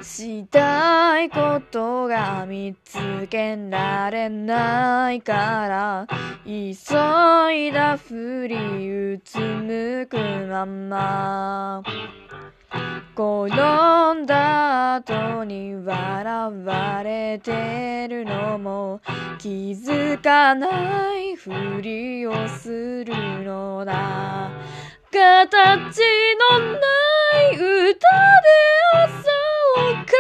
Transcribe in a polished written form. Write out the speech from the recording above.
したいことが見つけられないから急いだふりうつむくまま転んだ後に笑われてるのも気づかないふりをするのだ。形のない歌で朝を